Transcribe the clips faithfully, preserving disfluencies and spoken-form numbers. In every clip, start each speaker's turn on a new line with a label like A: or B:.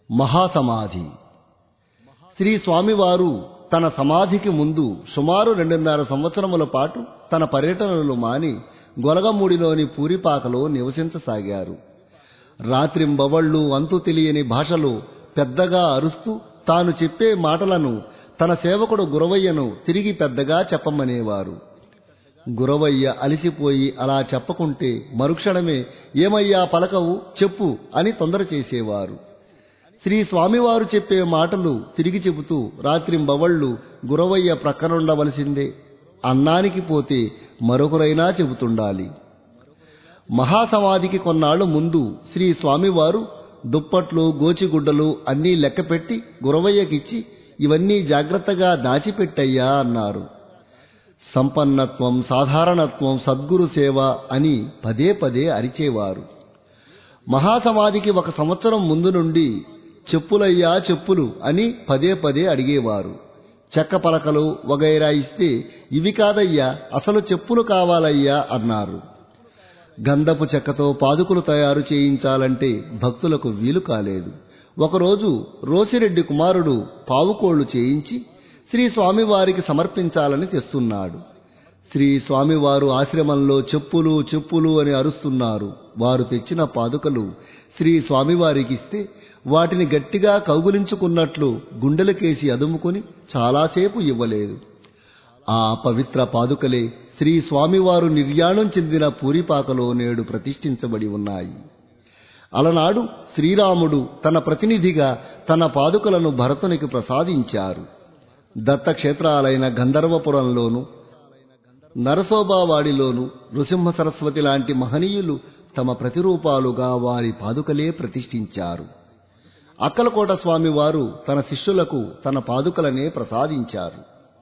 A: మహాసమాధి. శ్రీ స్వామివారు తన సమాధికి ముందు సుమారు రెండున్నర సంవత్సరముల పాటు తన పర్యటనలు మాని గొలగమూడిలోని పూరిపాకలో నివసించసాగారు. రాత్రింబవళ్లు అంతు తెలియని భాషలో పెద్దగా అరుస్తూ తాను చెప్పే మాటలను తన సేవకుడు గురవయ్యను తిరిగి పెద్దగా చెప్పమనేవారు. గురవయ్య అలిసిపోయి అలా చెప్పకుంటే మరుక్షణమే ఏమయ్యా పలకవు చెప్పు అని తొందర చేసేవారు. శ్రీ స్వామివారు చెప్పే మాటలు తిరిగి చెబుతూ రాత్రింబవళ్లు గురవయ్య ప్రక్కనుండవలసిందే. అన్నానికి పోతే మరొకరైనా చెబుతుండాలి. మహాసమాధికి కొన్నాళ్లు ముందు శ్రీ స్వామివారు దుప్పట్లు గోచిగుడ్డలు అన్నీ లెక్కపెట్టి గురవయ్యకిచ్చి ఇవన్నీ జాగ్రత్తగా దాచిపెట్టయ్యా అన్నారు. సంపన్నత్వం, సాధారణత్వం, సద్గురు సేవ అని పదే పదే అరిచేవారు. మహాసమాధికి ఒక సంవత్సరం ముందు నుండి చెప్పులయ్యా చెప్పులు అని పదే పదే అడిగేవారు. చెక్క పలకలు వగైరా ఇస్తే ఇవి కాదయ్యా అసలు చెప్పులు కావాలయ్యా అన్నారు. గంధపు చెక్కతో పాదుకులు తయారు చేయించాలంటే భక్తులకు వీలు కాలేదు. ఒకరోజు రోసిరెడ్డి కుమారుడు పావుకోళ్లు చేయించి శ్రీ స్వామివారికి సమర్పించాలని తెస్తున్నాడు. శ్రీ స్వామివారు ఆశ్రమంలో చెప్పులు చెప్పులు అని అరుస్తున్నారు. వారు తెచ్చిన పాదుకలు శ్రీ స్వామివారికిస్తే వాటిని గట్టిగా కౌగులించుకున్నట్లు గుండెలకేసి అదుముకొని చాలాసేపు ఇవ్వలేదు. ఆ పవిత్ర పాదుకలే శ్రీ స్వామివారు నిర్యాణం చెందిన పూరిపాకలో నేడు ప్రతిష్ఠించబడి ఉన్నాయి. అలనాడు శ్రీరాముడు తన ప్రతినిధిగా తన పాదుకలను భరతునికి ప్రసాదించారు. దత్తక్షేత్రాలైన గంధర్వపురంలోను నరసోబావాడిలోను నృసింహ సరస్వతి లాంటి మహనీయులు తమ ప్రతిరూపాలుగా వారి పాదుకలే ప్రతిష్ఠించారు. అక్కలకోట స్వామివారు తన శిష్యులకు తన పాదుకలనే ప్రసాదించారు.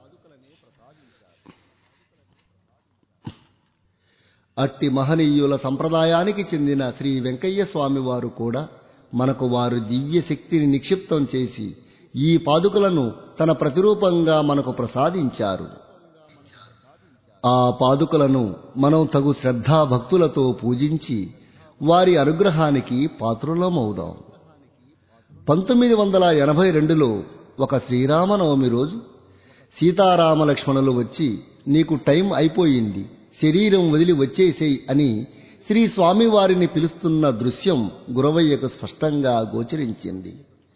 A: అట్టి మహనీయుల సంప్రదాయానికి చెందిన శ్రీ వెంకయ్య స్వామివారు కూడా మనకు వారు దివ్య శక్తిని నిక్షిప్తం చేసి ఈ పాదుకలను తన ప్రతిరూపంగా మనకు ప్రసాదించారు. ఆ పాదుకలను మనం తగు శ్రద్ధాభక్తులతో పూజించి వారి అనుగ్రహానికి పాత్రులమవుదాం. పంతొమ్మిది వందల ఎనభై రెండులో ఒక శ్రీరామనవమి రోజు సీతారామ లక్ష్మణులు వచ్చి నీకు టైం అయిపోయింది, శరీరం వదిలి వచ్చేసేయ్ అని శ్రీ స్వామివారిని పిలుస్తున్న దృశ్యం గురవయ్యకు స్పష్టంగా గోచరించింది.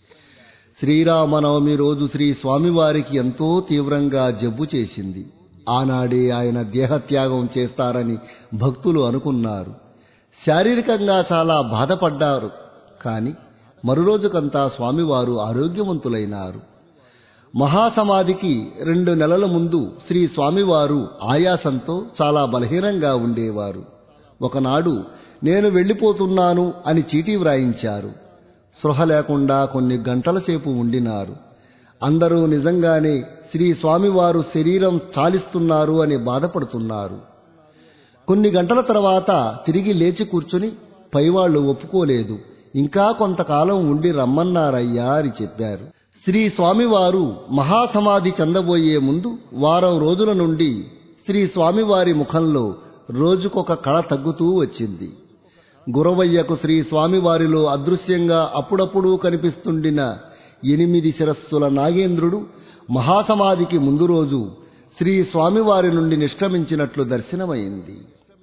A: శ్రీరామనవమి రోజు శ్రీ స్వామివారికి ఎంతో తీవ్రంగా జబ్బు చేసింది. ఆనాడే ఆయన దేహత్యాగం చేస్తారని భక్తులు అనుకున్నారు. శారీరకంగా చాలా బాధపడ్డారు. కాని మరురోజుకంతా స్వామివారు ఆరోగ్యవంతులైనారు. మహాసమాధికి రెండు నెలల ముందు శ్రీ స్వామివారు ఆయాసంతో చాలా బలహీనంగా ఉండేవారు. ఒకనాడు నేను వెళ్ళిపోతున్నాను అని చీటీ వ్రాయించారు. స్పృహ లేకుండా కొన్ని గంటల సేపు ఉండినారు. అందరూ నిజంగానే శ్రీ స్వామివారు శరీరం చాలిస్తున్నారు అని బాధపడుతున్నారు. కొన్ని గంటల తర్వాత తిరిగి లేచి కూర్చుని పైవాళ్లు ఒప్పుకోలేదు, ఇంకా కొంతకాలం ఉండి రమ్మన్నారయ్యా అని చెప్పారు. శ్రీ స్వామివారు మహాసమాధి చెందబోయే ముందు వారం రోజుల నుండి శ్రీ స్వామివారి ముఖంలో రోజుకొక కళ తగ్గుతూ వచ్చింది. గురవయ్యకు శ్రీ స్వామివారిలో అదృశ్యంగా అప్పుడప్పుడు కనిపిస్తుండిన ఎనిమిది శిరస్సుల నాగేంద్రుడు మహాసమాధికి ముందు రోజు శ్రీ స్వామివారి నుండి నిష్క్రమించినట్లు దర్శనమైంది.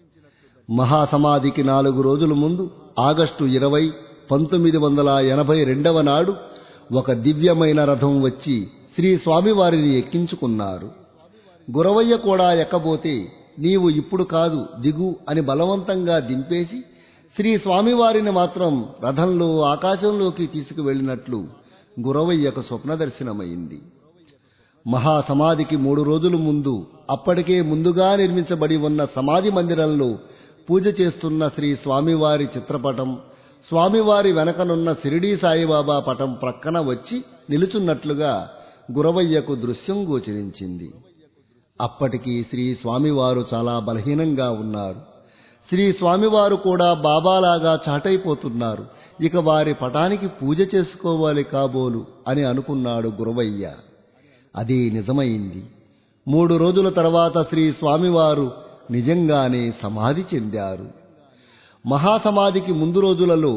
A: మహాసమాధికి నాలుగు రోజుల ముందు ఆగస్టు ఇరవై పంతొమ్మిది వందల ఎనభై రెండవ నాడు ఒక దివ్యమైన రథం వచ్చి శ్రీ స్వామివారిని ఎక్కించుకున్నారు. గురవయ్య కూడా ఎక్కబోతే నీవు ఇప్పుడు కాదు దిగు అని బలవంతంగా దింపేసి శ్రీ స్వామివారిని మాత్రం రథంలో ఆకాశంలోకి తీసుకువెళ్లినట్లు గురవయ్యకు స్వప్నదర్శనమైంది. మహాసమాధికి మూడు రోజుల ముందు అప్పటికే ముందుగా నిర్మించబడి ఉన్న సమాధి మందిరంలో పూజ చేస్తున్న శ్రీ స్వామివారి చిత్రపటం స్వామివారి వెనకనున్న షిరిడీ సాయిబాబా పటం ప్రక్కన వచ్చి నిలుచున్నట్లుగా గురవయ్యకు దృశ్యం గోచరించింది. అప్పటికి శ్రీ స్వామివారు చాలా బలహీనంగా ఉన్నారు. శ్రీ స్వామివారు కూడా బాబాలాగా చాటైపోతున్నారు. ఇక వారి పటానికి పూజ చేసుకోవాలి కాబోలు అని అనుకున్నాడు గురవయ్య. అదే నిజమైంది. మూడు రోజుల తర్వాత శ్రీ స్వామివారు నిజంగానే సమాధి చెందారు. మహాసమాధికి ముందు రోజులలో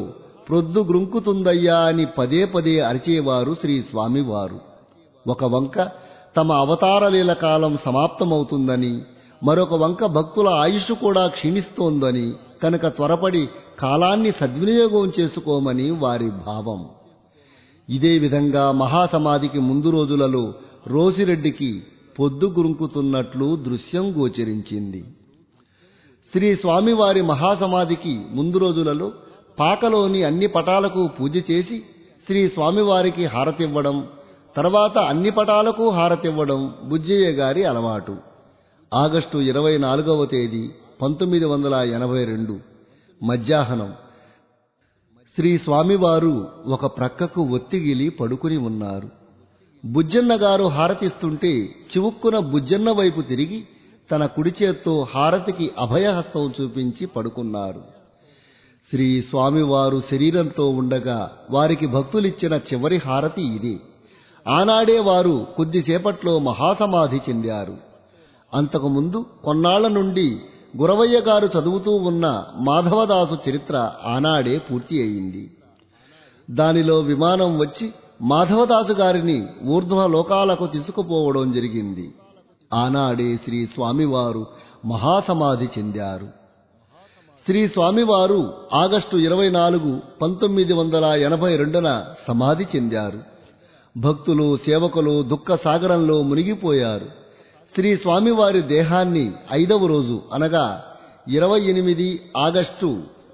A: ప్రొద్దు గ్రుంకుతుందయ్యా అని పదే పదే అరిచేవారు శ్రీ స్వామివారు. ఒక వంక తమ అవతారలీల కాలం సమాప్తమవుతుందని, మరొక వంక భక్తుల ఆయుష్ కూడా క్షీణిస్తోందని, కనుక త్వరపడి కాలాన్ని సద్వినియోగం చేసుకోమని వారి భావం. ఇదే విధంగా మహాసమాధికి ముందు రోజులలో రోసిరెడ్డికి పొద్దు గురుంకుతున్నట్లు దృశ్యం గోచరించింది. శ్రీ స్వామివారి మహాసమాధికి ముందు రోజులలో పాకలోని అన్ని పటాలకు పూజ చేసి శ్రీ స్వామివారికి హారతివ్వడం, తర్వాత అన్ని పటాలకు హారతివ్వడం బుజ్జయ్య గారి అలవాటు. ఆగస్టు ఇరవై నాలుగవ తేదీ పంతొమ్మిది వందల ఎనభై రెండు మధ్యాహ్నం శ్రీ స్వామివారు ఒక ప్రక్కకు ఒత్తిగిలి పడుకుని ఉన్నారు. బుజ్జన్న గారు హారతిస్తుంటే చివుక్కున బుజ్జన్న వైపు తిరిగి తన కుడి చేత్తో హారతికి అభయహస్తం చూపించి పడుకున్నారు. శ్రీ స్వామివారు శరీరంతో ఉండగా వారికి భక్తులిచ్చిన చివరి హారతి ఇదే. ఆనాడే వారు కొద్దిసేపట్లో మహాసమాధి చెందారు. అంతకుముందు కొన్నాళ్ల నుండి గురవయ్య గారు చదువుతూ ఉన్న మాధవదాసు చరిత్ర ఆనాడే పూర్తి అయింది. దానిలో విమానం వచ్చి మాధవదాసు గారిని ఊర్ధ్వ లోకాలకు తీసుకుపోవడం జరిగింది. ఆనాడే శ్రీ స్వామివారు మహాసమాధి చెందారు. శ్రీ స్వామివారు ఆగస్టు ఇరవై నాలుగు పంతొమ్మిది వందల ఎనభై రెండున సమాధి చెందారు. భక్తులు సేవకులు దుఃఖ సాగరంలో మునిగిపోయారు. శ్రీ స్వామివారి దేహాన్ని ఐదవ రోజు అనగా ఇరవై ఎనిమిది ఆగస్టు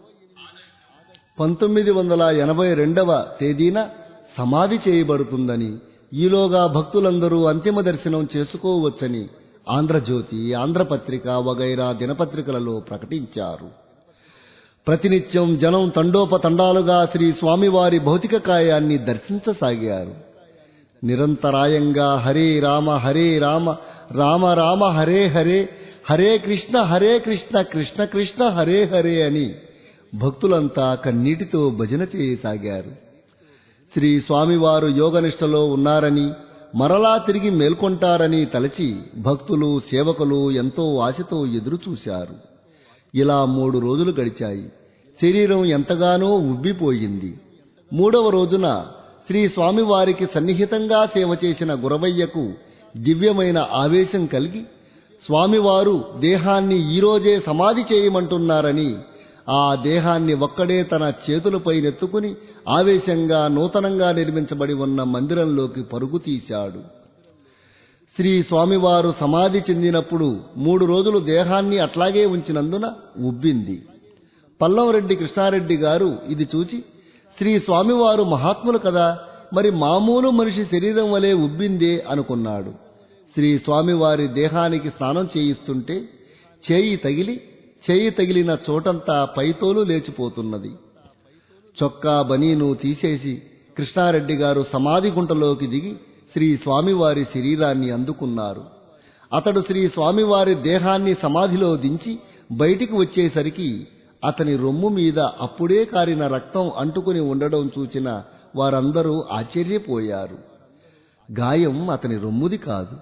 A: పంతొమ్మిది వందల ఎనభై రెండవ తేదీన సమాధి చేయబడుతుందని, ఈలోగా భక్తులందరూ అంతిమ దర్శనం చేసుకోవచ్చని ఆంధ్రజ్యోతి, ఆంధ్రపత్రిక వగైరా దినపత్రికలలో ప్రకటించారు. ప్రతినిత్యం జనం తండోపతండాలుగా శ్రీ స్వామివారి భౌతిక కాయాన్ని దర్శించసాగారు. నిరంతరాయంగా హరే రామ హరే రామ రామ రామ హరే హరే హరే కృష్ణ హరే కృష్ణ కృష్ణ కృష్ణ హరే హరే అని భక్తులంతా కన్నీటితో భజన చేయసాగారు. శ్రీ స్వామివారు యోగనిష్టలో ఉన్నారని, మరలా తిరిగి మేల్కొంటారని తలచి భక్తులు సేవకులు ఎంతో ఆశతో ఎదురుచూశారు. ఇలా మూడు రోజులు గడిచాయి. శరీరం ఎంతగానో ఉబ్బిపోయింది. మూడవ రోజున శ్రీ స్వామివారికి సన్నిహితంగా సేవ చేసిన గురవయ్యకు దివ్యమైన ఆవేశం కలిగి స్వామివారు దేహాన్ని ఈరోజే సమాధి చేయమంటున్నారని ఆ దేహాన్ని ఒక్కడే తన చేతులపై నెత్తుకుని ఆవేశంగా నూతనంగా నిర్మించబడి ఉన్న మందిరంలోకి పరుగు తీశాడు. శ్రీ స్వామివారు సమాధి చెందినప్పుడు మూడు రోజులు దేహాన్ని అట్లాగే ఉంచినందున ఉబ్బింది. పల్లంరెడ్డి కృష్ణారెడ్డి గారు ఇది చూచి, శ్రీ స్వామివారు మహాత్ములు కదా, మరి మామూలు మనిషి శరీరం వలె ఉబ్బిందే అనుకున్నాడు. శ్రీ స్వామివారి దేహానికి స్నానం చేయిస్తుంటే చేయి తగిలి చేయి తగిలిన చోటంతా పైతోలు లేచిపోతున్నది. చొక్కా బనీను తీసేసి కృష్ణారెడ్డి గారు సమాధి గుంటలోకి దిగి శ్రీ స్వామివారి శరీరాన్ని అందుకున్నారు. అతడు శ్రీ స్వామివారి దేహాన్ని సమాధిలో దించి బయటికి వచ్చేసరికి అతని రొమ్ము మీద అప్పుడే కారిన రక్తం అంటుకుని ఉండడం చూచిన వారందరూ ఆశ్చర్యపోయారు. గాయం అతని రొమ్ముది కాదు.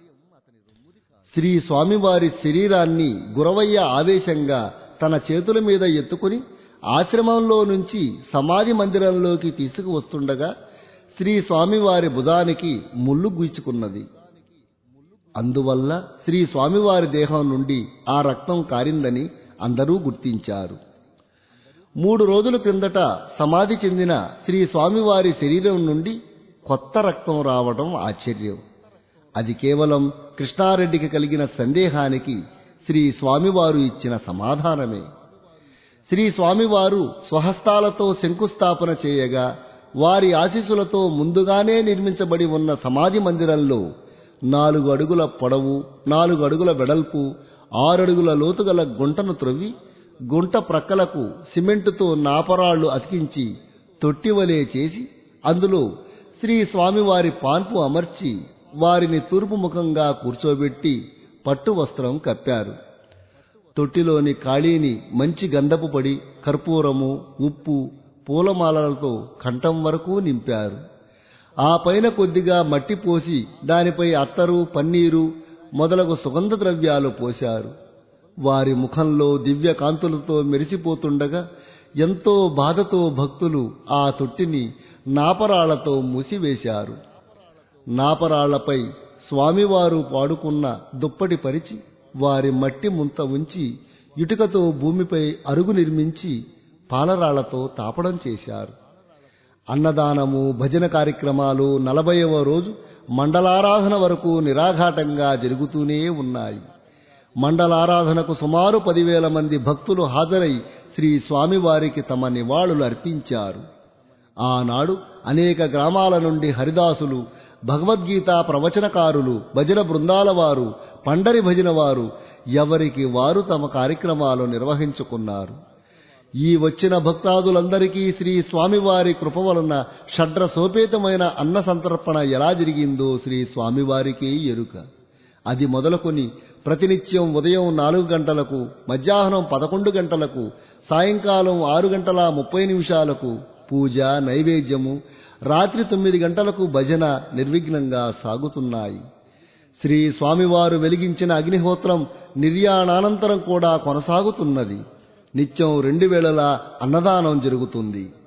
A: శ్రీ స్వామివారి శరీరాన్ని గురవయ్య ఆవేశంగా తన చేతుల మీద ఎత్తుకుని ఆశ్రమంలో నుంచి సమాధి మందిరంలోకి తీసుకువస్తుండగా శ్రీ స్వామివారి భుజానికి ముళ్ళు గుచ్చుకున్నది. అందువల్ల శ్రీ స్వామివారి దేహం నుండి ఆ రక్తం కారిందని అందరూ గుర్తించారు. మూడు రోజుల క్రిందట సమాధి చెందిన శ్రీ స్వామివారి శరీరం నుండి కొత్త రక్తం రావడం ఆశ్చర్యం. అది కేవలం కృష్ణారెడ్డికి కలిగిన సందేహానికి శ్రీ స్వామివారు ఇచ్చిన సమాధానమే. శ్రీ స్వామివారు స్వహస్తాలతో శంకుస్థాపన చేయగా వారి ఆశీస్సులతో ముందుగానే నిర్మించబడి ఉన్న సమాధి మందిరంలో నాలుగు అడుగుల పొడవు, నాలుగు అడుగుల వెడల్పు, ఆరడుగుల లోతుగల గుంటను త్రవ్వి గుంట ప్రక్కలకు సిమెంటుతో నాపరాళ్లు అతికించి తొట్టివలే చేసి అందులో శ్రీ స్వామివారి పాన్పు అమర్చి వారిని తూర్పు ముఖంగా కూర్చోబెట్టి పట్టు వస్త్రం కప్పారు. తొట్టిలోని ఖాళీని మంచి గంధపు పొడి, కర్పూరము, ఉప్పు, పూలమాలలతో కంఠం వరకు నింపారు. ఆ పైన కొద్దిగా మట్టి పోసి దానిపై అత్తరు, పన్నీరు మొదలగు సుగంధ ద్రవ్యాలు పోశారు. వారి ముఖంలో దివ్య కాంతులతో మెరిసిపోతుండగా ఎంతో బాధతో భక్తులు ఆ తొట్టిని నాపరాళ్లతో మూసివేశారు. నాపరాళ్లపై స్వామివారు పాడుకున్న దుప్పటి పరిచి వారి మట్టి ముంత ఉంచి ఇటుకతో భూమిపై అరుగు నిర్మించి పాలరాళ్లతో తాపడం చేశారు. అన్నదానము, భజన కార్యక్రమాలు నలభైవ రోజు మండలారాధన వరకు నిరాఘాటంగా జరుగుతూనే ఉన్నాయి. మండలారాధనకు సుమారు పదివేల మంది భక్తులు హాజరై శ్రీ స్వామివారికి తమ నివాళులు అర్పించారు. ఆనాడు అనేక గ్రామాల నుండి హరిదాసులు, భగవద్గీత ప్రవచనకారులు, భజన బృందాల వారు, పండరి భజన వారు ఎవరికి వారు తమ కార్యక్రమాలు నిర్వహించుకున్నారు. ఈ వచ్చిన భక్తాదులందరికీ శ్రీ స్వామివారి కృప వలన షడ్రసోపేతమైన అన్న సంతర్పణ ఎలా జరిగిందో శ్రీ స్వామివారికే ఎరుక. అది మొదలుకొని ప్రతినిత్యం ఉదయం నాలుగు గంటలకు, మధ్యాహ్నం పదకొండు గంటలకు, సాయంకాలం ఆరు గంటల ముప్పై నిమిషాలకు పూజ, నైవేద్యము, రాత్రి తొమ్మిది గంటలకు భజన నిర్విఘ్నంగా సాగుతున్నాయి. శ్రీ స్వామివారు వెలిగించిన అగ్నిహోత్రం నిర్యాణానంతరం కూడా కొనసాగుతున్నది. నిత్యం రెండు వేళలా అన్నదానం జరుగుతుంది.